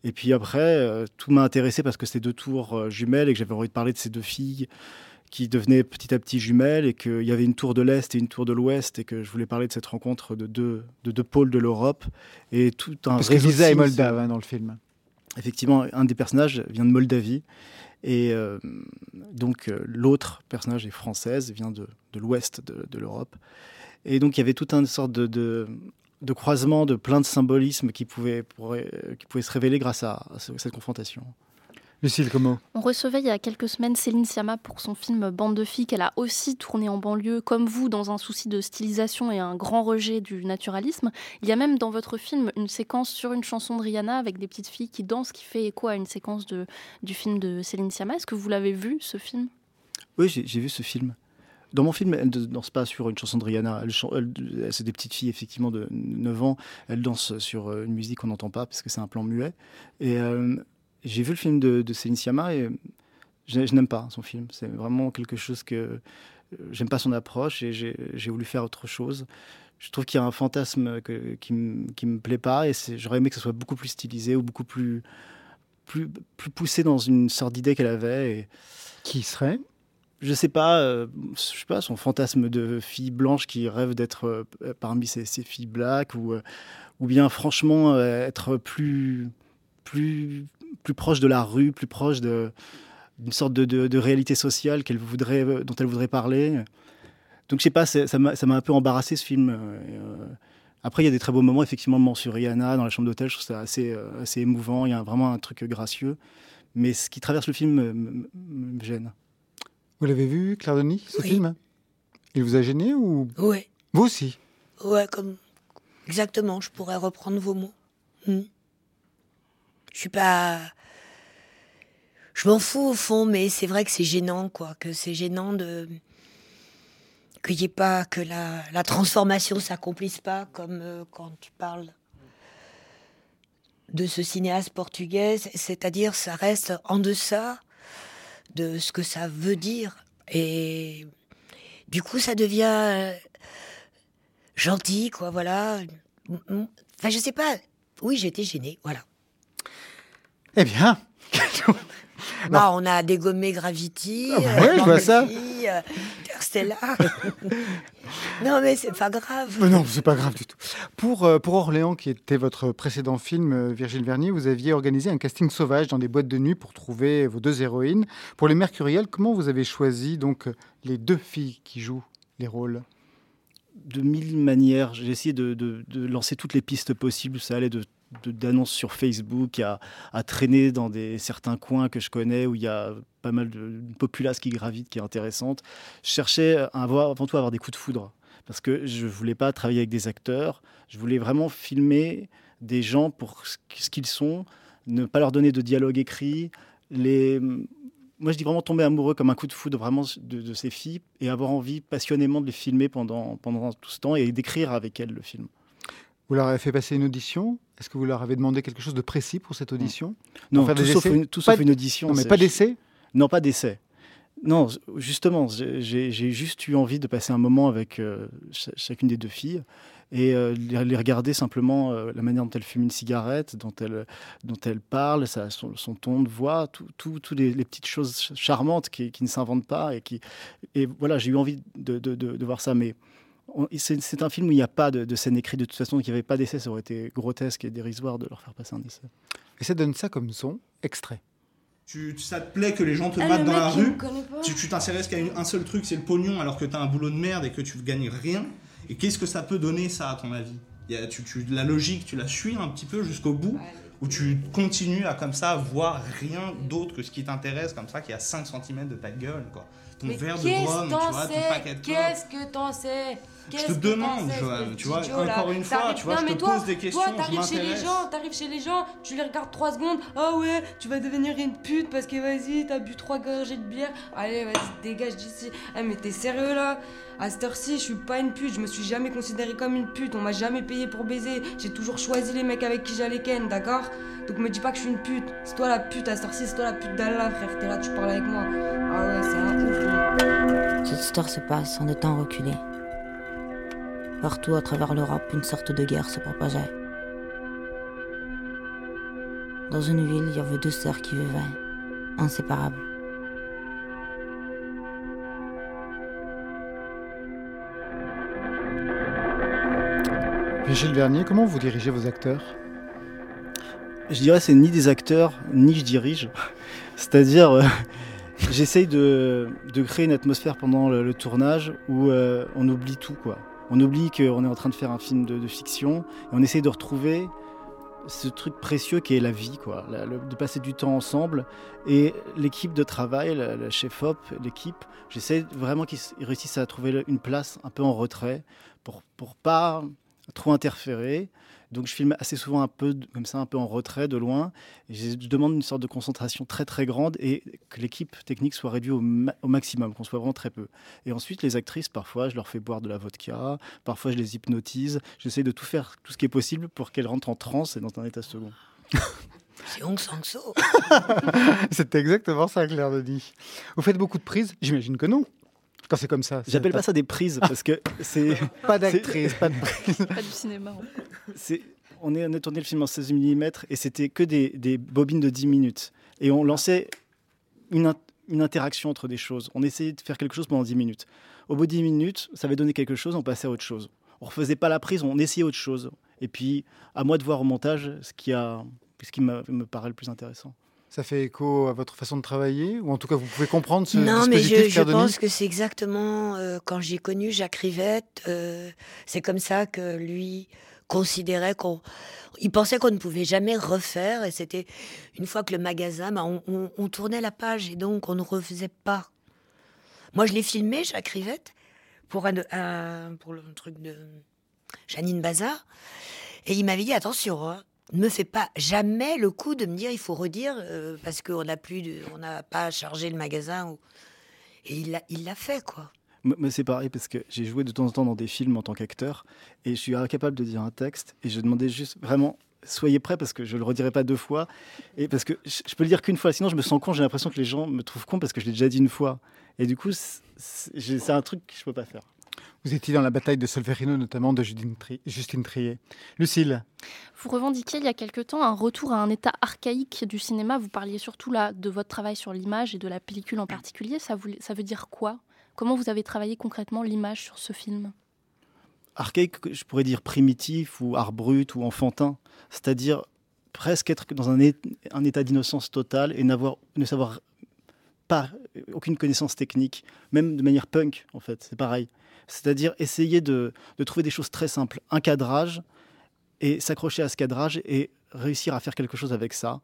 Et puis après, tout m'a intéressé parce que c'était 2 tours jumelles et que j'avais envie de parler de ces 2 filles qui devenaient petit à petit jumelles et qu'il y avait une tour de l'Est et une tour de l'Ouest et que je voulais parler de cette rencontre de deux pôles de l'Europe. Et tout un parce que Lisa est moldave dans le film. Effectivement, un des personnages vient de Moldavie. Et donc l'autre personnage est française, vient de l'Ouest de l'Europe. Et donc il y avait toute une sorte de croisement de plein de symbolismes qui pouvaient se révéler grâce à cette confrontation. Lucille, comment ? On recevait il y a quelques semaines Céline Sciamma pour son film Bande de filles, qu'elle a aussi tourné en banlieue, comme vous, dans un souci de stylisation et un grand rejet du naturalisme. Il y a même dans votre film une séquence sur une chanson de Rihanna avec des petites filles qui dansent, qui fait écho à une séquence du film de Céline Sciamma. Est-ce que vous l'avez vu, ce film ? Oui, j'ai vu ce film. Dans mon film, elle ne danse pas sur une chanson de Rihanna. C'est des petites filles, effectivement, de 9 ans. Elles dansent sur une musique qu'on n'entend pas, parce que c'est un plan muet. Et j'ai vu le film de Céline Sciamma et je n'aime pas son film. C'est vraiment quelque chose que... J'aime pas son approche et j'ai voulu faire autre chose. Je trouve qu'il y a un fantasme qui me plaît pas et j'aurais aimé que ce soit beaucoup plus stylisé ou beaucoup plus poussé dans une sorte d'idée qu'elle avait. Et... Qui serait ? Je sais pas, son fantasme de fille blanche qui rêve d'être parmi ces filles black ou bien franchement être plus proche de la rue, plus proche d'une sorte de réalité sociale dont elle voudrait parler. Donc je sais pas, ça m'a un peu embarrassé ce film. Après il y a des très beaux moments, effectivement, sur Rihanna dans la chambre d'hôtel, je trouve ça assez émouvant, il y a vraiment un truc gracieux. Mais ce qui traverse le film me gêne. Vous l'avez vu, Claire Denis, ce film ? Il vous a gêné ou... Oui. Vous aussi ? Ouais, exactement, je pourrais reprendre vos mots. Je suis pas... Je m'en fous au fond, mais c'est vrai que c'est gênant, quoi. Que c'est gênant qu'il n'y ait pas... Que la transformation s'accomplisse pas, comme quand tu parles de ce cinéaste portugais. C'est-à-dire, ça reste en deçà de ce que ça veut dire. Et du coup, ça devient gentil, quoi, voilà. Enfin, je sais pas. Oui, j'étais gênée, voilà. Eh bien... on a dégommé Gravity, oui, je vois ça. Interstellar. Non, mais c'est pas grave. Mais non, c'est pas grave du tout. Pour Orléans, qui était votre précédent film, Virgile Vernier, vous aviez organisé un casting sauvage dans des boîtes de nuit pour trouver vos 2 héroïnes. Pour les Mercuriales, comment vous avez choisi donc les 2 filles qui jouent les rôles ? De 1000 manières. J'ai essayé de lancer toutes les pistes possibles. Ça allait d'annonces sur Facebook à traîner dans certains coins que je connais où il y a pas mal de populace qui gravite, qui est intéressante. Je cherchais avant tout à avoir des coups de foudre parce que je voulais pas travailler avec des acteurs. Je voulais vraiment filmer des gens pour ce qu'ils sont, ne pas leur donner de dialogue écrit. Moi, je dis vraiment tomber amoureux comme un coup de foudre vraiment de ces filles et avoir envie passionnément de les filmer pendant tout ce temps et d'écrire avec elles le film. Vous leur avez fait passer une audition ? Est-ce que vous leur avez demandé quelque chose de précis pour cette audition ? Non, tout sauf une audition. Non, mais pas d'essai ? Non, pas d'essai. Non, justement, j'ai juste eu envie de passer un moment avec chacune des 2 filles et les regarder simplement la manière dont elles fument une cigarette, dont elles parlent, son ton de voix, toutes les petites choses charmantes qui ne s'inventent pas. Et voilà, j'ai eu envie de voir ça, mais... C'est un film où il n'y a pas de scène écrite de toute façon, donc il n'y avait pas d'essai, ça aurait été grotesque et dérisoire de leur faire passer un essai. Et ça donne ça comme son extrait. Ça te plaît que les gens te battent dans la rue, tu t'intéresses qu'à un seul truc, c'est le pognon, alors que tu as un boulot de merde et que tu ne gagnes rien. Et qu'est-ce que ça peut donner, ça, à ton avis ? La logique, tu la suis un petit peu jusqu'au bout, où tu continues à comme ça voir rien d'autre que ce qui t'intéresse, comme ça, qui est à 5 cm de ta gueule, quoi. Ton verre de rhum, tu vois, ton paquet de clopes. Qu'est-ce que t'en sais ? Je te demande, Joanne, tu vois, encore une fois, tu vois, je te pose des questions, toi, t'arrives chez les gens, tu les regardes 3 secondes, ah ouais, tu vas devenir une pute parce que vas-y, t'as bu 3 gorgées de bière, allez, vas-y, dégage d'ici. Mais t'es sérieux là ? À cette heure-ci, je suis pas une pute, je me suis jamais considérée comme une pute, on m'a jamais payé pour baiser, j'ai toujours choisi les mecs avec qui j'allais ken, d'accord ? Donc me dis pas que je suis une pute, c'est toi la pute, à cette heure-ci, c'est toi la pute d'Allah, frère, t'es là, tu parles avec moi. Ah ouais, c'est un ouf. Cette histoire se passe en des temps reculés. Partout à travers l'Europe, une sorte de guerre se propageait. Dans une ville, il y avait 2 sœurs qui vivaient, inséparables. Virgile Vernier, comment vous dirigez vos acteurs ? Je dirais c'est ni des acteurs, ni je dirige. C'est-à-dire, j'essaye de créer une atmosphère pendant le tournage où on oublie tout, quoi. On oublie qu'on est en train de faire un film de fiction et on essaye de retrouver ce truc précieux qui est la vie, quoi. De passer du temps ensemble. Et l'équipe de travail, la chef-op, l'équipe, j'essaie vraiment qu'ils réussissent à trouver une place un peu en retrait pour pas trop interférer. Donc je filme assez souvent un peu comme ça, un peu en retrait, de loin. Et je demande une sorte de concentration très très grande et que l'équipe technique soit réduite au maximum, qu'on soit vraiment très peu. Et ensuite les actrices, parfois je leur fais boire de la vodka, parfois je les hypnotise. J'essaie de tout faire, tout ce qui est possible pour qu'elles rentrent en transe et dans un état second. C'est Hong Sang-soo. C'était exactement ça, Claire Denis. Vous faites beaucoup de prises ? J'imagine que non. Quand c'est comme ça. J'appelle pas ça des prises parce que c'est pas d'actrice, pas de prise. Pas du cinéma. On a tourné le film en 16 mm et c'était que des bobines de 10 minutes. Et on lançait une interaction entre des choses. On essayait de faire quelque chose pendant 10 minutes. Au bout de 10 minutes, ça avait donné quelque chose, on passait à autre chose. On refaisait pas la prise, on essayait autre chose. Et puis, à moi de voir au montage ce qui me paraît le plus intéressant. Ça fait écho à votre façon de travailler ? Ou en tout cas, vous pouvez comprendre ce non, dispositif, mais je pense que c'est exactement... quand j'ai connu Jacques Rivette, c'est comme ça que lui considérait il pensait qu'on ne pouvait jamais refaire. Et c'était une fois que le magasin... on tournait la page et donc on ne refaisait pas. Moi, je l'ai filmé, Jacques Rivette, pour le truc de Janine Bazin. Et il m'avait dit, attention... ne me fais pas jamais le coup de me dire il faut redire parce qu'on n'a pas chargé le magasin. Et il l'a fait, quoi. Mais c'est pareil parce que j'ai joué de temps en temps dans des films en tant qu'acteur et je suis incapable de dire un texte et je demandais juste vraiment soyez prêts parce que je le redirai pas 2 fois et parce que je peux le dire qu'une fois, sinon je me sens con, j'ai l'impression que les gens me trouvent con parce que je l'ai déjà dit une fois et du coup c'est un truc que je peux pas faire. Vous étiez dans la bataille de Solferino, notamment de Justine Triet. Lucille. Vous revendiquiez il y a quelque temps un retour à un état archaïque du cinéma. Vous parliez surtout là de votre travail sur l'image et de la pellicule en particulier. Ça veut dire quoi ? Comment vous avez travaillé concrètement l'image sur ce film ? Archaïque, je pourrais dire primitif ou art brut ou enfantin. C'est-à-dire presque être dans un état d'innocence totale et ne savoir pas aucune connaissance technique, même de manière punk en fait, c'est pareil. C'est-à-dire essayer de trouver des choses très simples, un cadrage, et s'accrocher à ce cadrage et réussir à faire quelque chose avec ça,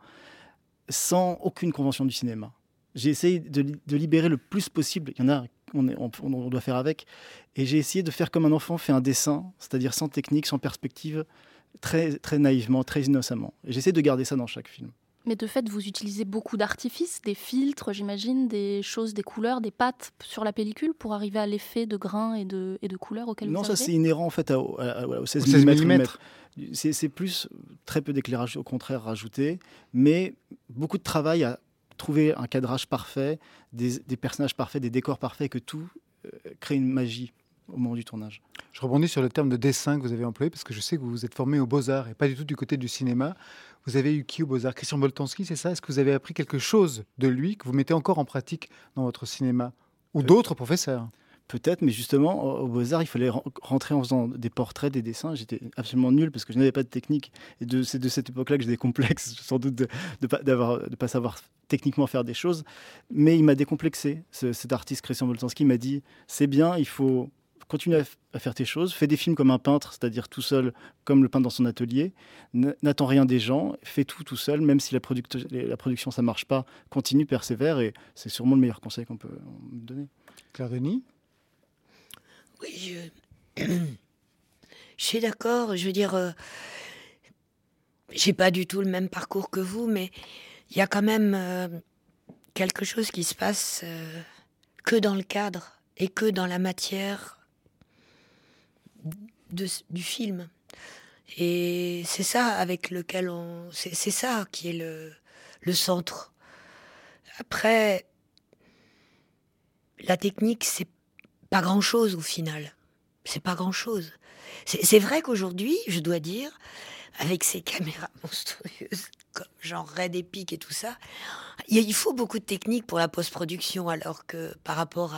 sans aucune convention du cinéma. J'ai essayé de libérer le plus possible, il y en a, on doit faire avec, et j'ai essayé de faire comme un enfant fait un dessin, c'est-à-dire sans technique, sans perspective, très, très naïvement, très innocemment. Et j'essaie de garder ça dans chaque film. Mais de fait, vous utilisez beaucoup d'artifices, des filtres, j'imagine, des choses, des couleurs, des pattes sur la pellicule pour arriver à l'effet de grains et de couleurs auquel vous arrivez ? Non, ça c'est inhérent en fait au 16 mm. C'est plus très peu d'éclairage, au contraire, rajouté, mais beaucoup de travail à trouver un cadrage parfait, des personnages parfaits, des décors parfaits, que tout crée une magie au moment du tournage. Je rebondis sur le terme de dessin que vous avez employé, parce que je sais que vous vous êtes formé aux Beaux-Arts et pas du tout du côté du cinéma. Vous avez eu qui aux Beaux-Arts ? Christian Boltanski, c'est ça ? Est-ce que vous avez appris quelque chose de lui que vous mettez encore en pratique dans votre cinéma ? Ou d'autres professeurs ? Peut-être, mais justement, aux Beaux-Arts, il fallait rentrer en faisant des portraits, des dessins. J'étais absolument nul parce que je n'avais pas de technique. Et c'est de cette époque-là que j'ai des complexes, sans doute, de ne pas savoir techniquement faire des choses. Mais il m'a décomplexé. Cet artiste, Christian Boltanski, m'a dit « C'est bien, il faut continue à faire tes choses, fais des films comme un peintre, c'est-à-dire tout seul, comme le peintre dans son atelier, n'attends rien des gens, fais tout seul, même si la production ça marche pas, continue, persévère, et c'est sûrement le meilleur conseil qu'on peut me donner. Claire Denis ? Oui, je suis d'accord, je veux dire, j'ai pas du tout le même parcours que vous, mais il y a quand même quelque chose qui se passe que dans le cadre et que dans la matière du film. Et c'est ça avec lequel c'est ça qui est le centre. Après, la technique, c'est pas grand-chose au final. C'est pas grand-chose. C'est vrai qu'aujourd'hui, je dois dire, avec ces caméras monstrueuses, genre raid épique et tout ça. Il faut beaucoup de technique pour la post-production, alors que par rapport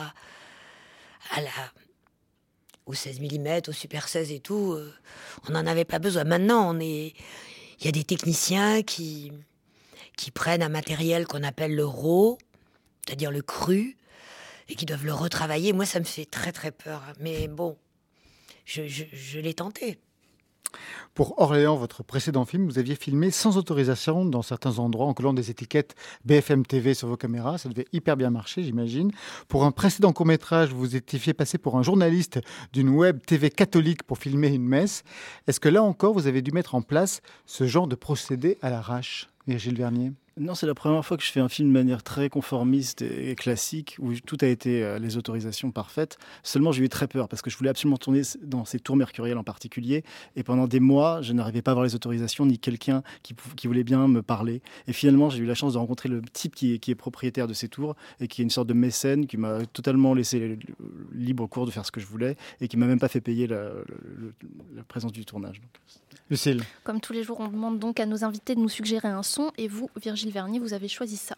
au 16 mm, au Super 16 et tout, on n'en avait pas besoin. Maintenant, il y a des techniciens qui prennent un matériel qu'on appelle le RAW, c'est-à-dire le cru, et qui doivent le retravailler. Moi, ça me fait très très peur. Mais bon, je l'ai tenté. Pour Orléans, votre précédent film, vous aviez filmé sans autorisation dans certains endroits en collant des étiquettes BFM TV sur vos caméras. Ça devait hyper bien marcher, j'imagine. Pour un précédent court-métrage, vous vous étiez fait passer pour un journaliste d'une web TV catholique pour filmer une messe. Est-ce que là encore, vous avez dû mettre en place ce genre de procédé à l'arrache, Virgile Vernier ? Non, c'est la première fois que je fais un film de manière très conformiste et classique, où tout a été les autorisations parfaites. Seulement, j'ai eu très peur, parce que je voulais absolument tourner dans ces tours mercurielles en particulier. Et pendant des mois, je n'arrivais pas à avoir les autorisations, ni quelqu'un qui voulait bien me parler. Et finalement, j'ai eu la chance de rencontrer le type qui est propriétaire de ces tours, et qui est une sorte de mécène, qui m'a totalement laissé libre cours de faire ce que je voulais, et qui m'a même pas fait payer la présence du tournage. Donc, Lucille. Comme tous les jours, on demande donc à nos invités de nous suggérer un son, et vous, Virgile Vernier, vous avez choisi ça.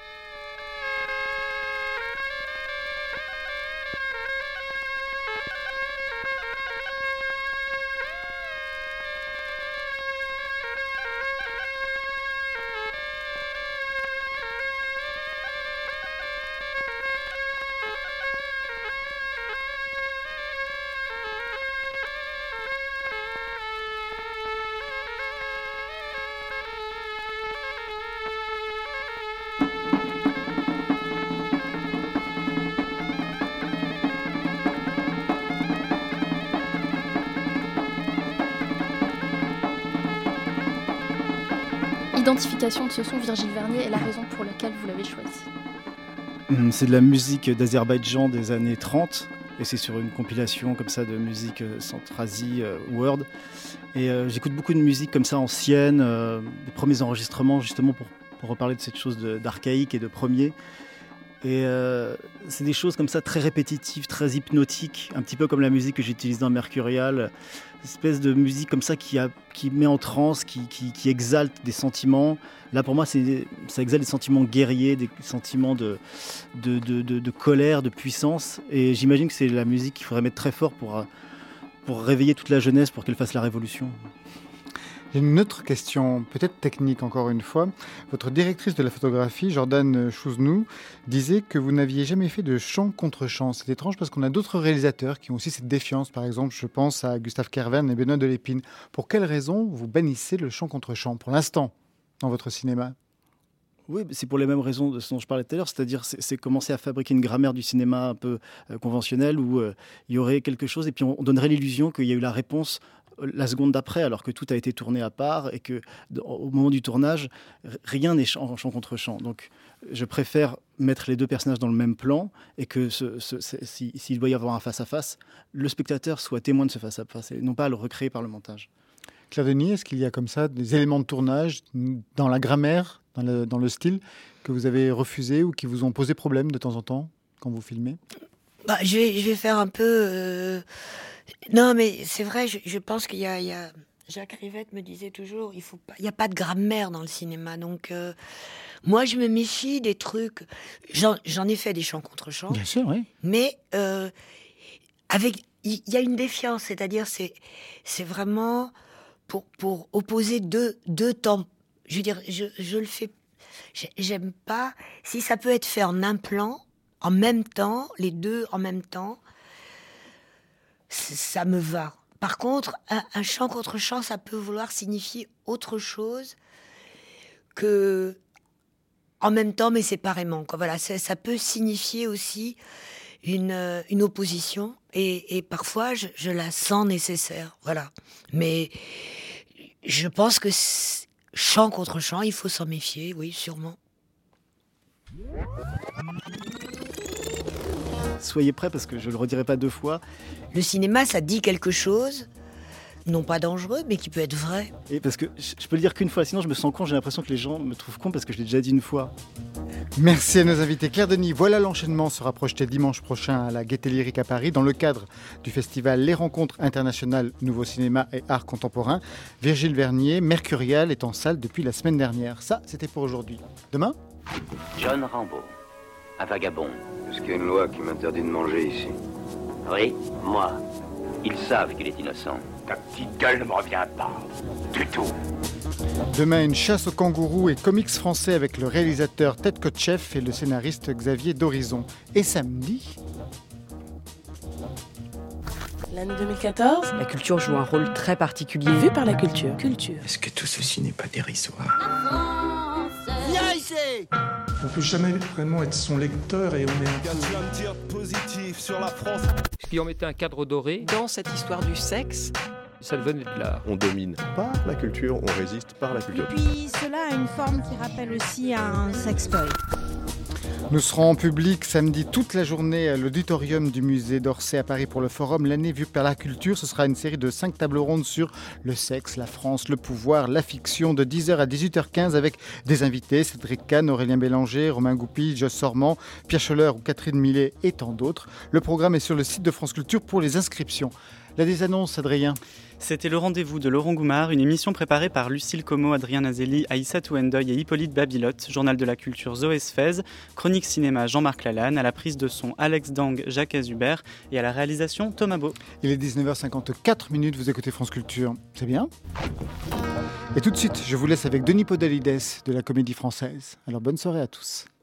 L'identification de ce son, Virgile Vernier, est la raison pour laquelle vous l'avez choisi. C'est de la musique d'Azerbaïdjan des années 30, et c'est sur une compilation comme ça de musique Centrasie World. Et j'écoute beaucoup de musique comme ça ancienne, des premiers enregistrements justement pour reparler de cette chose d'archaïque et de premier. Et c'est des choses comme ça très répétitives, très hypnotiques, un petit peu comme la musique que j'utilise dans Mercurial, une espèce de musique comme ça qui met en transe, qui exalte des sentiments. Là pour moi ça exalte des sentiments guerriers, des sentiments de colère, de puissance, et j'imagine que c'est la musique qu'il faudrait mettre très fort pour réveiller toute la jeunesse, pour qu'elle fasse la révolution. J'ai une autre question, peut-être technique encore une fois. Votre directrice de la photographie, Jordan Chouznou, disait que vous n'aviez jamais fait de chant contre chant. C'est étrange parce qu'on a d'autres réalisateurs qui ont aussi cette défiance. Par exemple, je pense à Gustave Kerven et Benoît Delépine. Pour quelles raisons vous bannissez le chant contre chant pour l'instant dans votre cinéma ? Oui, c'est pour les mêmes raisons de ce dont je parlais tout à l'heure, c'est-à-dire c'est commencer à fabriquer une grammaire du cinéma un peu conventionnelle où il y aurait quelque chose et puis on donnerait l'illusion qu'il y a eu la réponse la seconde d'après, alors que tout a été tourné à part et que au moment du tournage, rien n'est chant contre chant. Donc, je préfère mettre les deux personnages dans le même plan et que s'il doit y avoir un face-à-face, le spectateur soit témoin de ce face-à-face et non pas le recréer par le montage. Claire Denis, est-ce qu'il y a comme ça des éléments de tournage dans la grammaire, dans le style, que vous avez refusé ou qui vous ont posé problème de temps en temps quand vous filmez ? Je vais faire un peu... Non, mais c'est vrai, je pense qu'il y a... Jacques Rivette me disait toujours, il n'y a pas de grammaire dans le cinéma. Donc, moi, je me méfie des trucs... J'en ai fait des chants contre chants. Bien sûr, oui. Mais il y a une défiance, c'est-à-dire c'est vraiment pour opposer deux temps. Je veux dire, je le fais... J'aime pas... Si ça peut être fait en un plan, en même temps, les deux en même temps... Ça me va. Par contre, un chant contre chant, ça peut vouloir signifier autre chose que en même temps, mais séparément. Voilà, ça peut signifier aussi une opposition, et parfois, je la sens nécessaire. Voilà. Mais je pense que chant contre chant, il faut s'en méfier, oui, sûrement. Soyez prêts parce que je ne le redirai pas deux fois. Le cinéma, ça dit quelque chose, non pas dangereux, mais qui peut être vrai. Et parce que je peux le dire qu'une fois, sinon je me sens con, j'ai l'impression que les gens me trouvent con parce que je l'ai déjà dit une fois. Merci à nos invités. Claire Denis, Voilà l'enchaînement sera projeté dimanche prochain à la Gaîté Lyrique à Paris dans le cadre du festival Les Rencontres internationales Nouveau Cinéma et Art Contemporain. Virgile Vernier, Mercurial, est en salle depuis la semaine dernière. Ça, c'était pour aujourd'hui. Demain ? John Rambo, un vagabond. Est-ce qu'il y a une loi qui m'interdit de manger ici ? Oui, moi. Ils savent qu'il est innocent. Ta petite gueule ne me revient pas. Du tout. Demain, une chasse aux kangourous et comics français avec le réalisateur Ted Kotcheff et le scénariste Xavier d'Horizon. Et samedi... L'année 2014, la culture joue un rôle très particulier. Vu par la culture. Est-ce que tout ceci n'est pas dérisoire ? Viens ici ! On peut jamais vraiment être son lecteur et on est un peu... dire positif sur la France. Si on mettait un cadre doré dans cette histoire du sexe, ça devenait de l'art. On domine par la culture, on résiste par la culture. Et puis cela a une forme qui rappelle aussi un sextoy. Nous serons en public samedi toute la journée à l'auditorium du musée d'Orsay à Paris pour le forum L'année vue par la culture. Ce sera une série de 5 tables rondes sur le sexe, la France, le pouvoir, la fiction de 10h à 18h15 avec des invités, Cédric Kahn, Aurélien Bélanger, Romain Goupil, Joss Sormand, Pierre Scholler ou Catherine Millet et tant d'autres. Le programme est sur le site de France Culture pour les inscriptions. La désannonce, Adrien. C'était le rendez-vous de Laurent Goumard, une émission préparée par Lucille Como, Adrien Nazelli, Aïssatou Endoy et Hippolyte Babilotte, journal de la culture Zoé Sfez, chronique cinéma Jean-Marc Lalanne, à la prise de son Alex Dang, Jacques Azubert et à la réalisation Thomas Beau. Il est 19h54, vous écoutez France Culture, c'est bien ? Et tout de suite, je vous laisse avec Denis Podalides de la Comédie Française. Alors bonne soirée à tous.